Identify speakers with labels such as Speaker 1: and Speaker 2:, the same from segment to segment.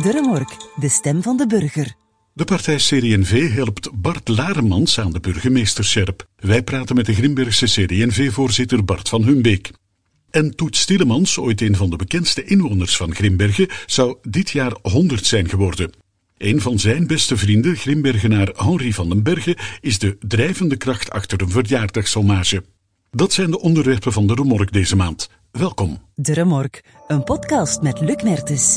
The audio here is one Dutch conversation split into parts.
Speaker 1: De Remork, de stem van de burger.
Speaker 2: De partij CD&V helpt Bart Laremans aan de burgemeesterscherp. Wij praten met de Grimbergse CD&V-voorzitter Bart van Humbeek. En Toet Stielemans, ooit een van de bekendste inwoners van Grimbergen, zou dit jaar 100 zijn geworden. Een van zijn beste vrienden, Grimbergenaar Henri van den Berge, is de drijvende kracht achter een verjaardagshommage. Dat zijn de onderwerpen van de Remork deze maand. Welkom.
Speaker 1: De Remork, een podcast met Luc Mertens.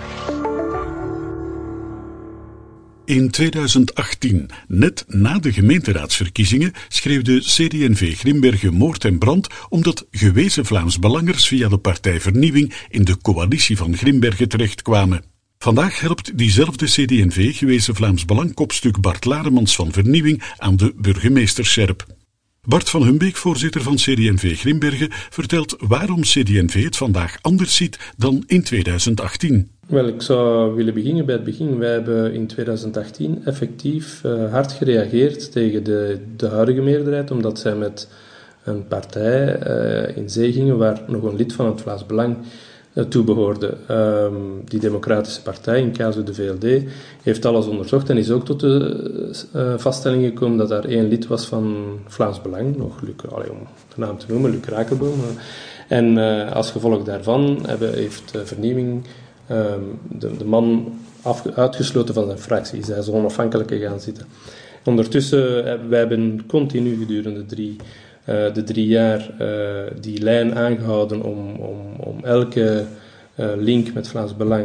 Speaker 2: In 2018, net na de gemeenteraadsverkiezingen, schreeuwde CD&V Grimbergen moord en brand omdat gewezen Vlaams-Belangers via de partij Vernieuwing in de coalitie van Grimbergen terechtkwamen. Vandaag helpt diezelfde CD&V gewezen Vlaams Belang-kopstuk Bart Laremans van Vernieuwing aan de burgemeesterscherp. Bart van Humbeek, voorzitter van CD&V Grimbergen, vertelt waarom CD&V het vandaag anders ziet dan in 2018.
Speaker 3: Wel, ik zou willen beginnen bij het begin. Wij hebben in 2018 effectief hard gereageerd tegen de huidige meerderheid, omdat zij met een partij in zee gingen waar nog een lid van het Vlaams Belang toebehoorde. Die democratische partij, in casu de VLD, heeft alles onderzocht en is ook tot de vaststelling gekomen dat daar één lid was van Vlaams Belang, nog Luc, om de naam te noemen, Luc Rakelboom. En als gevolg daarvan heeft Vernieuwing de man uitgesloten van zijn fractie. Is hij zo onafhankelijk gaan zitten. Ondertussen hebben wij continu gedurende de 3 jaar die lijn aangehouden om elke link met Vlaams Belang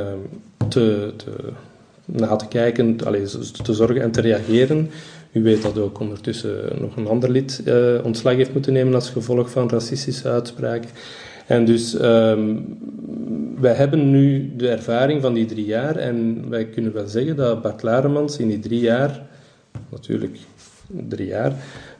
Speaker 3: na te kijken, te zorgen en te reageren. U weet dat ook ondertussen nog een ander lid ontslag heeft moeten nemen als gevolg van racistische uitspraken. En dus wij hebben nu de ervaring van die 3 jaar en wij kunnen wel zeggen dat Bart Laremans in die 3 jaar, natuurlijk 3 jaar,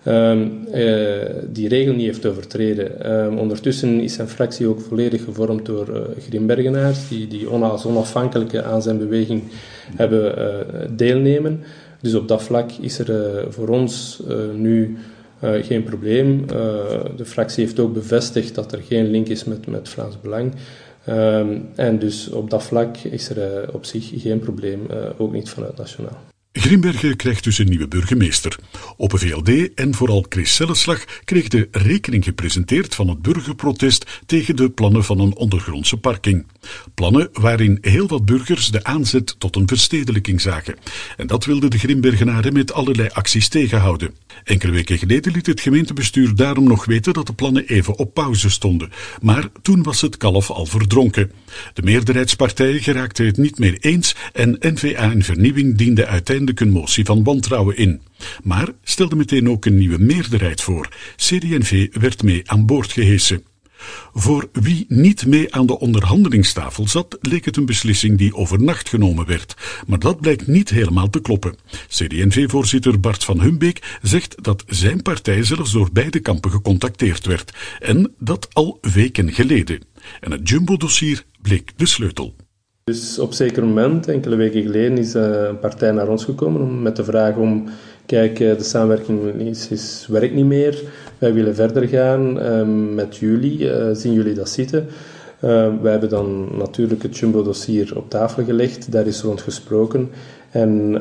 Speaker 3: die regel niet heeft overtreden. Ondertussen is zijn fractie ook volledig gevormd door Grimbergenaars die als onafhankelijke aan zijn beweging hebben deelnemen. Dus op dat vlak is er voor ons nu geen probleem. De fractie heeft ook bevestigd dat er geen link is met Vlaams Belang. En dus op dat vlak is er op zich geen probleem, ook niet vanuit Nationaal.
Speaker 2: Grimbergen krijgt dus een nieuwe burgemeester. Open VLD en vooral Chris Selleslag kreeg de rekening gepresenteerd van het burgerprotest tegen de plannen van een ondergrondse parking. Plannen waarin heel wat burgers de aanzet tot een verstedelijking zagen. En dat wilden de Grimbergenaren met allerlei acties tegenhouden. Enkele weken geleden liet het gemeentebestuur daarom nog weten dat de plannen even op pauze stonden. Maar toen was het kalf al verdronken. De meerderheidspartijen geraakten het niet meer eens en N-VA en Vernieuwing dienden uiteindelijk een motie van wantrouwen in. Maar stelde meteen ook een nieuwe meerderheid voor. CD&V werd mee aan boord gehesen. Voor wie niet mee aan de onderhandelingstafel zat, leek het een beslissing die overnacht genomen werd. Maar dat blijkt niet helemaal te kloppen. CD&V-voorzitter Bart van Humbeek zegt dat zijn partij zelfs door beide kampen gecontacteerd werd. En dat al weken geleden. En het Jumbo-dossier bleek de sleutel.
Speaker 3: Dus op zeker moment, enkele weken geleden, is een partij naar ons gekomen met de vraag om, kijk, de samenwerking werkt niet meer, wij willen verder gaan met jullie, zien jullie dat zitten? Wij hebben dan natuurlijk het Jumbo-dossier op tafel gelegd, daar is rond gesproken. En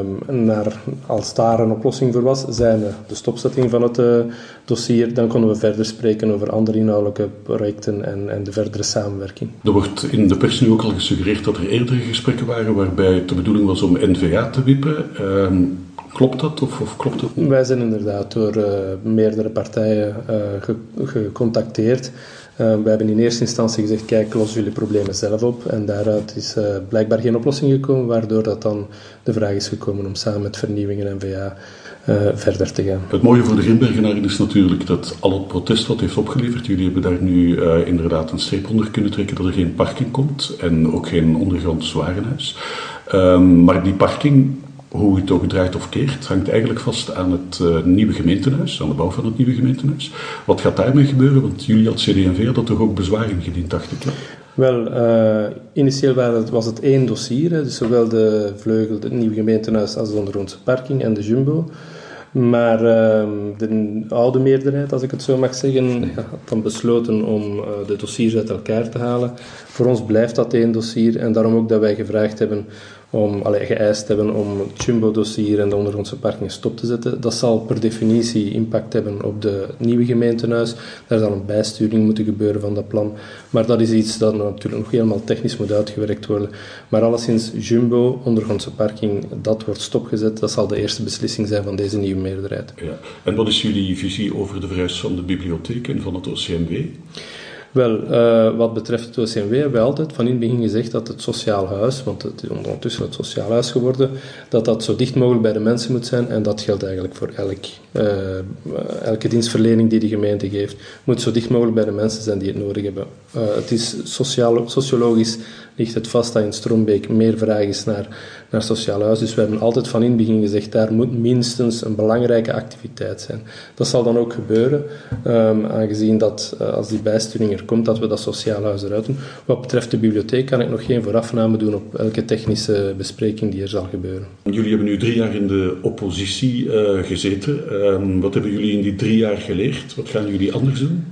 Speaker 3: als daar een oplossing voor was, zijnde de stopzetting van het dossier, dan konden we verder spreken over andere inhoudelijke projecten en de verdere samenwerking.
Speaker 2: Er wordt in de pers nu ook al gesuggereerd dat er eerdere gesprekken waren waarbij het de bedoeling was om N-VA te wippen. Klopt dat of klopt dat niet?
Speaker 3: Wij zijn inderdaad door meerdere partijen gecontacteerd. We hebben in eerste instantie gezegd, kijk, los jullie problemen zelf op. En daaruit is blijkbaar geen oplossing gekomen, waardoor dat dan de vraag is gekomen om samen met Vernieuwing en N-VA verder te gaan.
Speaker 2: Het mooie voor de Grimbergenaren is natuurlijk dat al het protest wat heeft opgeleverd, jullie hebben daar nu inderdaad een streep onder kunnen trekken dat er geen parking komt en ook geen ondergronds warenhuis. Maar die parking, hoe het ook draait of keert, hangt eigenlijk vast aan het nieuwe gemeentehuis, aan de bouw van het nieuwe gemeentehuis. Wat gaat daarmee gebeuren? Want jullie als CD&V hadden toch ook bezwaar ingediend, dacht ik. Hè?
Speaker 3: Wel, initieel was het 1 dossier, dus zowel de vleugel, het nieuwe gemeentehuis als de ondergrondse parking en de Jumbo. Maar de oude meerderheid, als ik het zo mag zeggen, had dan besloten om de dossiers uit elkaar te halen. Voor ons blijft dat één dossier en daarom ook dat wij geëist hebben om het Jumbo-dossier en de ondergrondse parking stop te zetten. Dat zal per definitie impact hebben op de nieuwe gemeentehuis. Daar zal een bijsturing moeten gebeuren van dat plan. Maar dat is iets dat natuurlijk nog helemaal technisch moet uitgewerkt worden. Maar alleszins Jumbo, ondergrondse parking, dat wordt stopgezet. Dat zal de eerste beslissing zijn van deze nieuwe meerderheid.
Speaker 2: Ja. En wat is jullie visie over de verhuis van de bibliotheek en van het OCMW?
Speaker 3: Wel, wat betreft het OCMW hebben wij altijd van in het begin gezegd dat het sociaal huis, want het is ondertussen het sociaal huis geworden, dat zo dicht mogelijk bij de mensen moet zijn en dat geldt eigenlijk voor elke dienstverlening die de gemeente geeft. Moet zo dicht mogelijk bij de mensen zijn die het nodig hebben. Het is sociologisch ligt het vast dat in Strombeek meer vraag is naar sociaal huis. Dus we hebben altijd van in het begin gezegd, daar moet minstens een belangrijke activiteit zijn. Dat zal dan ook gebeuren, aangezien dat als die bijsturing er komt, dat we dat sociaal huis eruit doen. Wat betreft de bibliotheek kan ik nog geen voorafname doen op elke technische bespreking die er zal gebeuren.
Speaker 2: Jullie hebben nu 3 jaar in de oppositie gezeten. Wat hebben jullie in die 3 jaar geleerd? Wat gaan jullie anders doen?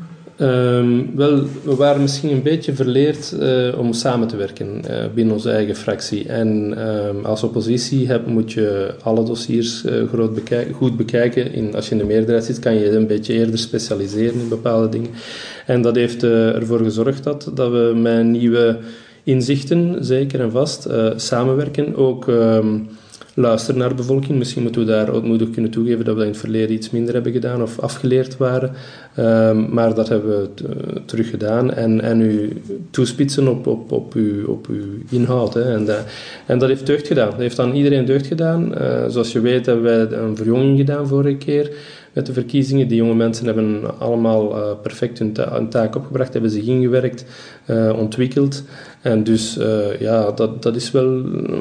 Speaker 3: Wel, we waren misschien een beetje verleerd om samen te werken binnen onze eigen fractie. En als oppositie moet je alle dossiers goed bekijken. Als je in de meerderheid zit, kan je een beetje eerder specialiseren in bepaalde dingen. En dat heeft ervoor gezorgd dat we met nieuwe inzichten, zeker en vast, samenwerken. Ook luisteren naar de bevolking. Misschien moeten we daar ootmoedig kunnen toegeven dat we dat in het verleden iets minder hebben gedaan of afgeleerd waren. Maar dat hebben we terug gedaan. En u toespitsen op uw inhoud. Hè. En dat heeft deugd gedaan. Dat heeft aan iedereen deugd gedaan. Zoals je weet hebben wij een verjonging gedaan vorige keer met de verkiezingen. Die jonge mensen hebben allemaal perfect hun taak opgebracht, hebben zich ingewerkt, ontwikkeld. En dus dat is wel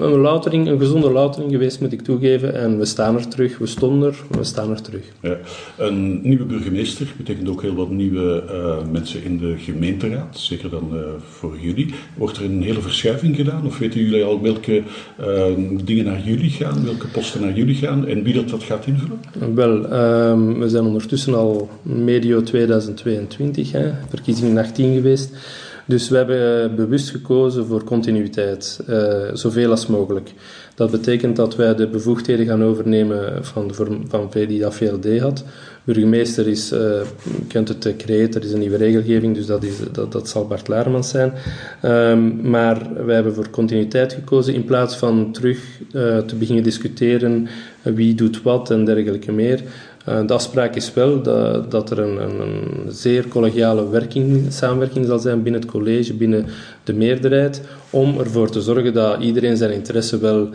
Speaker 3: een gezonde loutering geweest, moet ik toegeven. En we staan er terug, we staan er terug. Ja,
Speaker 2: een nieuwe burgemeester betekent ook heel wat nieuwe mensen in de gemeenteraad, zeker dan voor jullie. Wordt er een hele verschuiving gedaan? Of weten jullie al welke dingen naar jullie gaan, welke posten naar jullie gaan en wie dat gaat invullen?
Speaker 3: Wel, we zijn ondertussen al medio 2022, verkiezingen 18 geweest. Dus we hebben bewust gekozen voor continuïteit, zoveel als mogelijk. Dat betekent dat wij de bevoegdheden gaan overnemen van die dat VLD had. Burgemeester is, je kunt het decreet, er is een nieuwe regelgeving, dus dat zal Bart Laarmans zijn. Maar wij hebben voor continuïteit gekozen in plaats van terug te beginnen discussiëren wie doet wat en dergelijke meer. De afspraak is wel dat er een zeer collegiale samenwerking zal zijn binnen het college, binnen de meerderheid, om ervoor te zorgen dat iedereen zijn interesse wel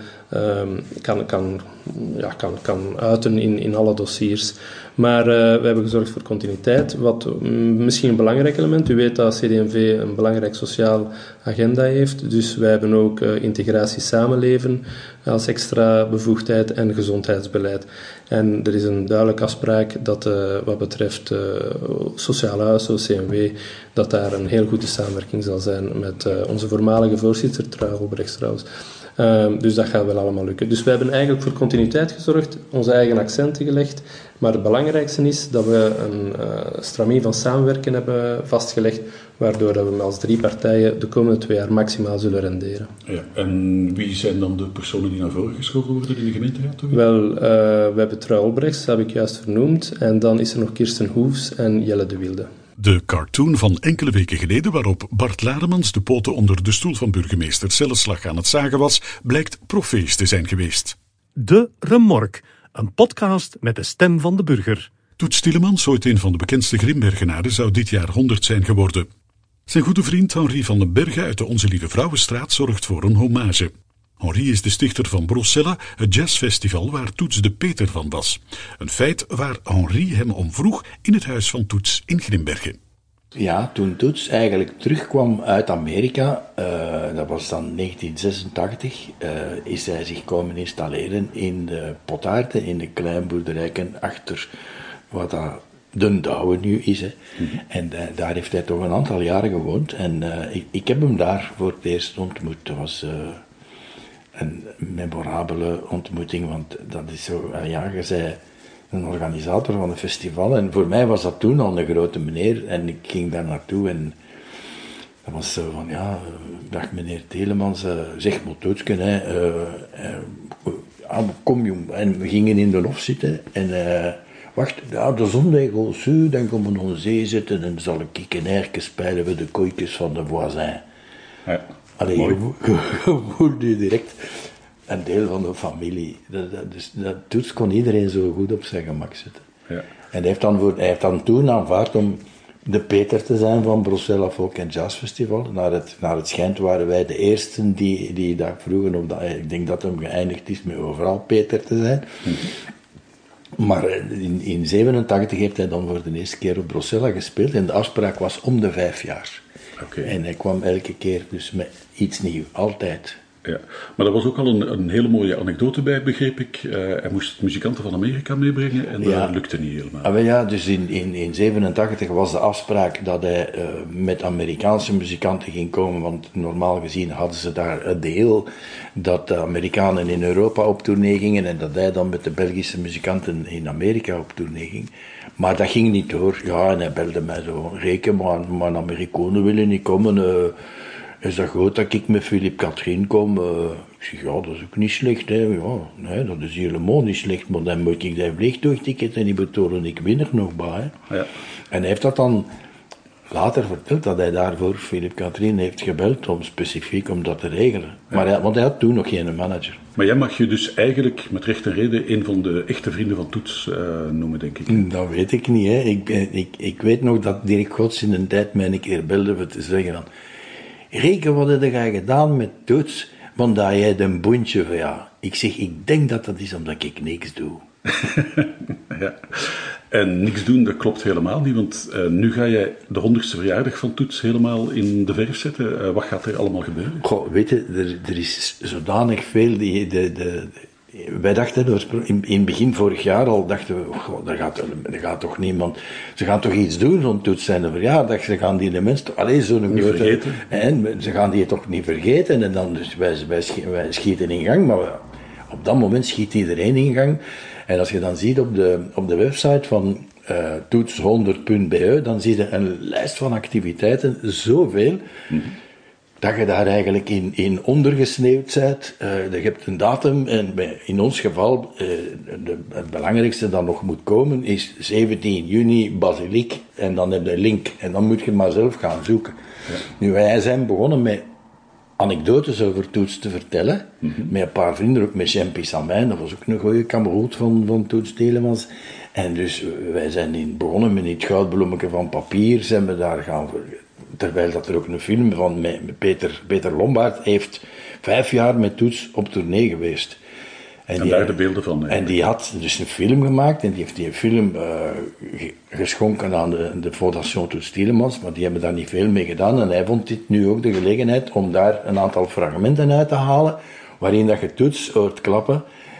Speaker 3: kan uiten in alle dossiers. Maar we hebben gezorgd voor continuïteit, wat misschien een belangrijk element. U weet dat CD&V een belangrijk sociaal agenda heeft, dus wij hebben ook integratie samenleven als extra bevoegdheid en gezondheidsbeleid. En er is een duidelijke afspraak dat wat betreft sociaal huis, OCMW, dat daar een heel goede samenwerking zal zijn met onze voormalige voorzitter, Trui Albrechts trouwens. Dus dat gaat wel allemaal lukken. Dus we hebben eigenlijk voor continuïteit gezorgd, onze eigen accenten gelegd. Maar het belangrijkste is dat we een stramien van samenwerken hebben vastgelegd, waardoor dat we als 3 partijen de komende 2 jaar maximaal zullen renderen.
Speaker 2: Ja, en wie zijn dan de personen die naar voren geschoven worden in de gemeenteraad?
Speaker 3: Wel, we hebben Trui Albrechts, dat heb ik juist vernoemd. En dan is er nog Kirsten Hoefs en Jelle de Wilde.
Speaker 2: De cartoon van enkele weken geleden, waarop Bart Laarmans de poten onder de stoel van burgemeester Celleslag aan het zagen was, blijkt profees te zijn geweest.
Speaker 4: De Remork, een podcast met de stem van de burger.
Speaker 2: Toets Tielemans, ooit een van de bekendste Grimbergenaren, zou dit jaar 100 zijn geworden. Zijn goede vriend Henri van den Berge uit de Onze Lieve Vrouwenstraat zorgt voor een hommage. Henri is de stichter van Brossella, het jazzfestival waar Toets de Peter van was. Een feit waar Henri hem om vroeg in het huis van Toets in Grimbergen.
Speaker 5: Ja, toen Toets eigenlijk terugkwam uit Amerika, dat was dan 1986, is hij zich komen installeren in de Potaarten, in de kleinboerderijken achter wat dat de Douwe nu is. Hè. Mm-hmm. En daar heeft hij toch een aantal jaren gewoond. En ik heb hem daar voor het eerst ontmoet. Dat was een memorabele ontmoeting, want dat is zo, je zei een organisator van een festival. En voor mij was dat toen al een grote meneer. En ik ging daar naartoe en dat was zo van, ja, dag meneer Telemans, zeg maar Tootsken, kom jong. En we gingen in de lof zitten en wacht, ja, de zondag zo, dan komen we op zee zitten en zal ik een erke spelen we de kooikjes van de voisin. Ja, allee, je voelt je direct een deel van de familie. Dus dat Toets kon iedereen zo goed op zijn gemak zetten. Ja. En hij heeft dan toen aanvaard om de Peter te zijn van Brussels Folk and Jazz Festival. Naar het schijnt waren wij de eersten die dat vroegen. Ik denk dat hem geëindigd is met overal Peter te zijn. Mm-hmm. Maar in 87 heeft hij dan voor de eerste keer op Brussels gespeeld. En de afspraak was om de 5 jaar. Okay. En hij kwam elke keer dus met iets nieuws. Altijd.
Speaker 2: Ja, maar daar was ook al een hele mooie anekdote bij, begreep ik. Hij moest muzikanten van Amerika meebrengen en dat lukte niet helemaal.
Speaker 5: Ja, dus in 87 was de afspraak dat hij met Amerikaanse muzikanten ging komen, want normaal gezien hadden ze daar een deel dat de Amerikanen in Europa op tournee gingen en dat hij dan met de Belgische muzikanten in Amerika op tournee ging. Maar dat ging niet door. Ja, en hij belde mij zo, reken maar Amerikanen willen niet komen. Is dat goed dat ik met Philippe Catherine kom? Ik zeg, ja, dat is ook niet slecht, hè. Ja, nee, dat is helemaal niet slecht, maar dan moet ik dat vliegtuigticket en die betonen ik win er nog bij. Hè. Ja. En hij heeft dat dan later verteld, dat hij daarvoor Philippe Catherine heeft gebeld, specifiek om dat te regelen. Ja. Maar want hij had toen nog geen manager.
Speaker 2: Maar jij mag je dus eigenlijk, met recht en reden, een van de echte vrienden van Toets noemen, denk ik.
Speaker 5: Dat weet ik niet, hè. Ik weet nog dat Dirk Gods in een tijd mij een keer belde voor te zeggen dan, reken wat heb jij gedaan met Toots, want dat jij een boentje van ja. Ik zeg, ik denk dat dat is omdat ik niks doe.
Speaker 2: Ja. En niks doen, dat klopt helemaal niet, want nu ga jij de 100ste verjaardag van Toets helemaal in de verf zetten. Wat gaat er allemaal gebeuren?
Speaker 5: Goh, weet je, er is zodanig veel wij dachten, in het begin vorig jaar al, dachten we, goh, er gaat toch niemand, ze gaan toch iets doen rond Toets zijn verjaardag, ze gaan die de mensen toch, zo'n
Speaker 2: niet vergeten.
Speaker 5: En ze gaan die toch niet vergeten, en dan, dus wij schieten in gang, maar op dat moment schiet iedereen in gang, en als je dan ziet op de website van toets100.be, dan zie je een lijst van activiteiten, zoveel, dat je daar eigenlijk in ondergesneeuwd bent. Je hebt een datum en in ons geval, het belangrijkste dat nog moet komen is 17 juni Basiliek en dan heb je een link en dan moet je maar zelf gaan zoeken. Ja. Nu, wij zijn begonnen met anekdotes over Toets te vertellen, met een paar vrienden, ook met Jean-Pierre Samijn, dat was ook een goeie kameraad van Toets Telemans. En dus wij zijn begonnen met het goudbloemetje van papier, zijn we daar gaan voor. Terwijl dat er ook een film van met Peter Lombard heeft 5 jaar met Toets op tournee geweest.
Speaker 2: En daar de beelden van.
Speaker 5: Nee. En die had dus een film gemaakt en die heeft die film geschonken aan de Fondation Toets Telemans, maar die hebben daar niet veel mee gedaan. En hij vond dit nu ook de gelegenheid om daar een aantal fragmenten uit te halen, waarin dat je Toets hoort klappen.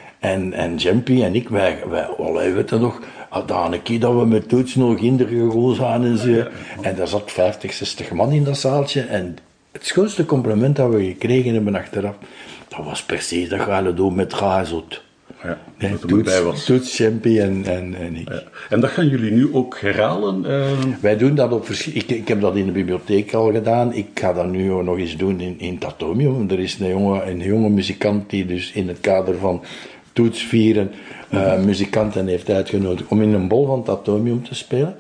Speaker 5: En Jempie en ik, wij weet je nog, een keer dat we met Toets nog in de gegoos aan en zo. Ja. En daar zat 50, 60 man in dat zaaltje. En het schoonste compliment dat we gekregen hebben achteraf, dat was precies dat ga je doen met Gazot.
Speaker 2: Ja, dat er bij was.
Speaker 5: Toets, Jempie en ik. Ja.
Speaker 2: En dat gaan jullie nu ook herhalen?
Speaker 5: Wij doen dat op ik heb dat in de bibliotheek al gedaan. Ik ga dat nu nog eens doen in het Atomium. Er is een jonge muzikant die dus in het kader van Toets vieren muzikanten heeft uitgenodigd om in een bol van het Atomium te spelen.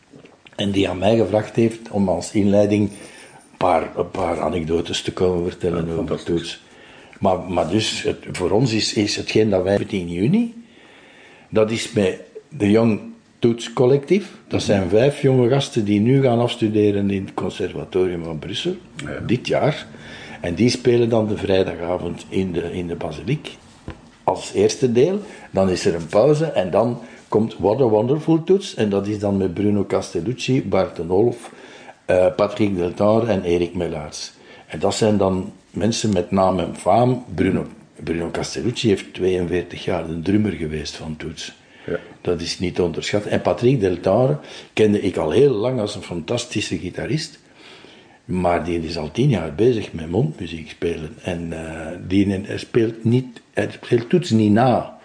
Speaker 5: En die aan mij gevraagd heeft om als inleiding een paar anekdotes te komen vertellen over Toets. Maar dus, voor ons is hetgeen dat wij 17 juni, dat is met de Young Toets Collectief. Dat zijn 5 jonge gasten die nu gaan afstuderen in het Conservatorium van Brussel, dit jaar. En die spelen dan de vrijdagavond in de Basiliek. Als eerste deel, dan is er een pauze en dan komt What a Wonderful Toets en dat is dan met Bruno Castellucci, Bart de Wolf, Patrick Deltare en Erik Melaerts. En dat zijn dan mensen met naam en faam. Bruno Castellucci heeft 42 jaar de drummer geweest van Toets. Ja. Dat is niet te onderschatten. En Patrick Deltare kende ik al heel lang als een fantastische gitarist. Maar die is al 10 jaar bezig met mondmuziek spelen. En hij speelt Toets niet na.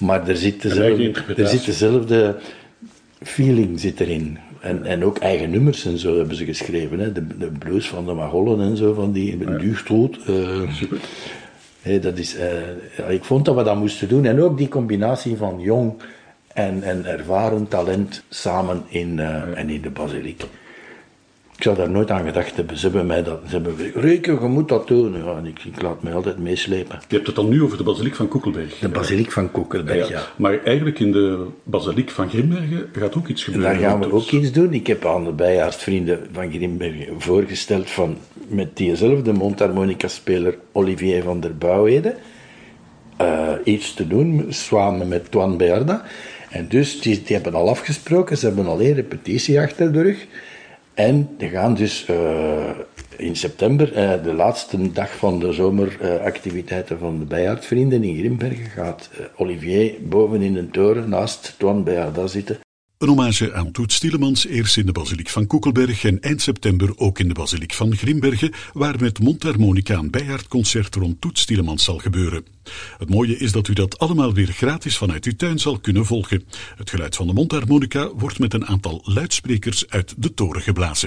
Speaker 5: Maar er zit dezelfde feeling zit erin. En ook eigen nummers en zo hebben ze geschreven. Hè. De blues van de Magollen en zo, van die duurstoot. Dat is, ik vond dat we dat moesten doen. En ook die combinatie van jong en ervaren talent samen in de basiliek. Ik zou daar nooit aan gedacht hebben. Ze hebben Reken, je moet dat doen. Ja, en ik laat mij altijd meeslepen.
Speaker 2: Je hebt het dan nu over de basiliek van Koekelberg.
Speaker 5: De basiliek van Koekelberg, ja.
Speaker 2: Maar eigenlijk in de basiliek van Grimbergen gaat ook iets gebeuren.
Speaker 5: Daar gaan we ook iets doen. Ik heb aan de bijaardsvrienden van Grimbergen voorgesteld van met diezelfde mondharmonica-speler Olivier van der Bouwede iets te doen, samen met Toine Bearda. En dus, die hebben al afgesproken, ze hebben al 1 repetitie achter de rug. En die gaan dus in september, de laatste dag van de zomeractiviteiten van de bijaardvrienden in Grimbergen, gaat Olivier boven in een toren naast Toine Bearda zitten.
Speaker 2: Een hommage aan Toets Tielemans, eerst in de basiliek van Koekelberg en eind september ook in de basiliek van Grimbergen, waar met mondharmonica een bijaardconcert rond Toets Tielemans zal gebeuren. Het mooie is dat u dat allemaal weer gratis vanuit uw tuin zal kunnen volgen. Het geluid van de mondharmonica wordt met een aantal luidsprekers uit de toren geblazen.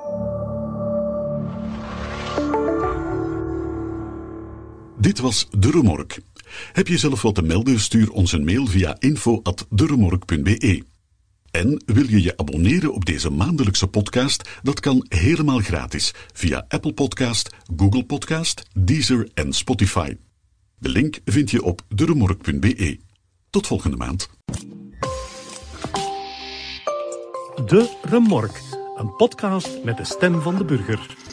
Speaker 2: Dit was De Remork. Heb je zelf wat te melden? Stuur ons een mail via info@deremork.be. En wil je je abonneren op deze maandelijkse podcast? Dat kan helemaal gratis via Apple Podcast, Google Podcast, Deezer en Spotify. De link vind je op deremork.be. Tot volgende maand.
Speaker 4: De Remork, een podcast met de stem van de burger.